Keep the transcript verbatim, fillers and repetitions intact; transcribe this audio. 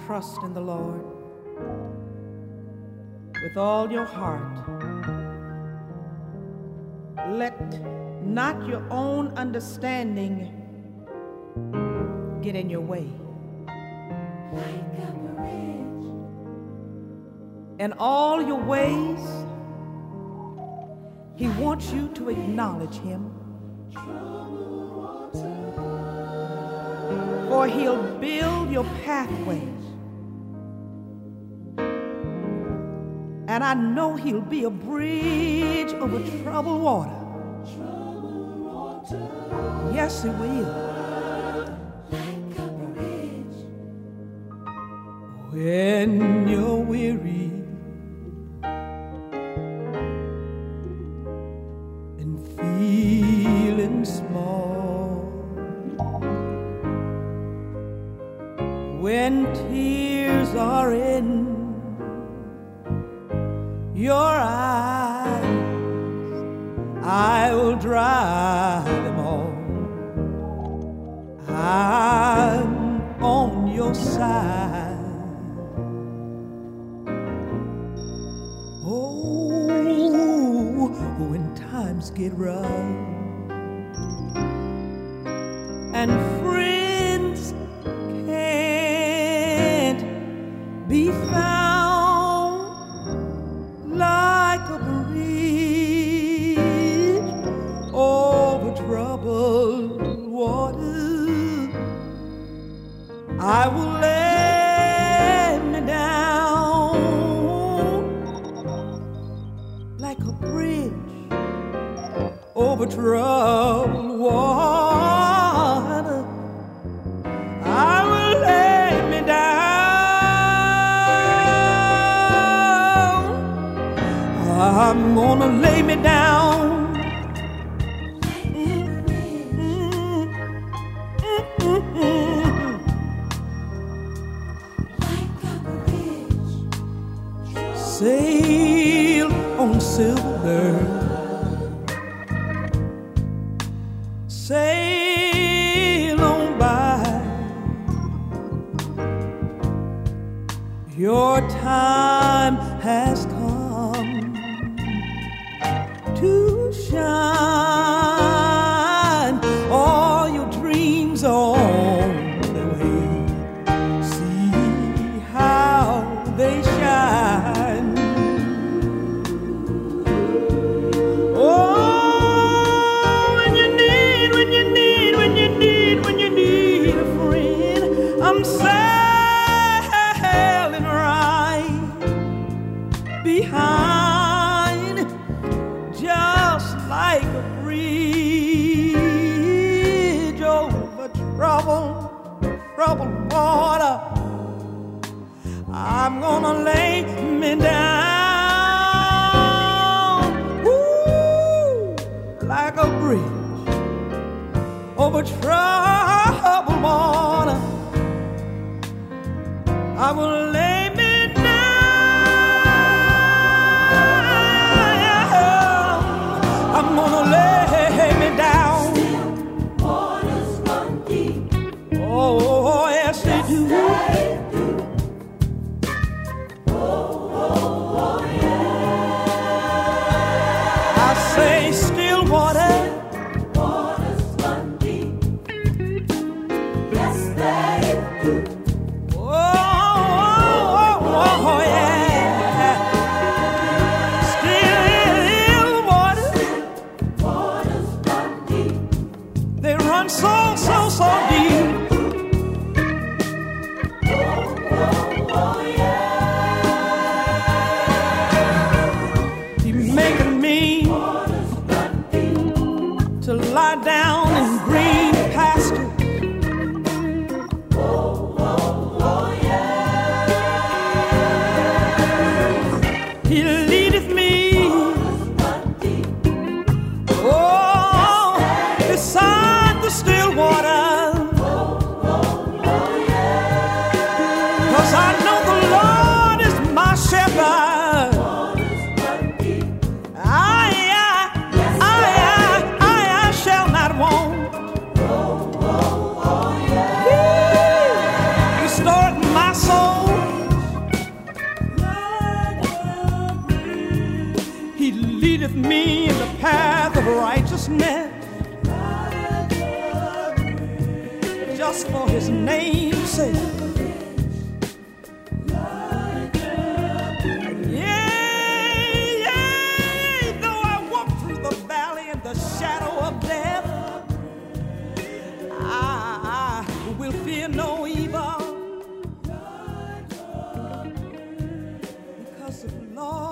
trust in the Lord with all your heart. Let not your own understanding get in your way. In all your ways, He wants you to acknowledge Him. For He'll build your pathways. And I know He'll be a bridge over troubled water. Yes, He will. When you're weary and feeling small, when tears are in your eyes, I will dry them all. I'm on your side. Oh, when times get rough and friends can't be found, like a bridge over troubled water, I will lay me down like a bridge over troubled water. I will lay me down. I'm gonna lay me down. Sail on silver, sail on by. Your time has come to shine. All your dreams are on their way. See how they shine. I'm sailing right behind, just like a bridge over troubled, troubled water. I'm gonna lay me down, woo, like a bridge over troubled water. I will lay me down. I'm gonna lay me down. Waters run deep. Oh, yes they do. Oh, oh, oh, yeah. I say still water. Waters run deep. Yes they do. So, so, so deep. Oh, oh, oh, yeah. He's making me to lie down in green pastures. Oh, oh, oh, yeah. He leadeth me. Oh, beside the still water. Oh, oh, oh, yeah. 'Cause I know the Lord is my shepherd. I, I, I, I, I shall not want. Oh, oh, oh, yeah. He restored my soul. leadeth me in the path of righteousness, just for his name's sake. Yea, yea, though I walk through the valley in the shadow of death, I, I will fear no evil, because of the Lord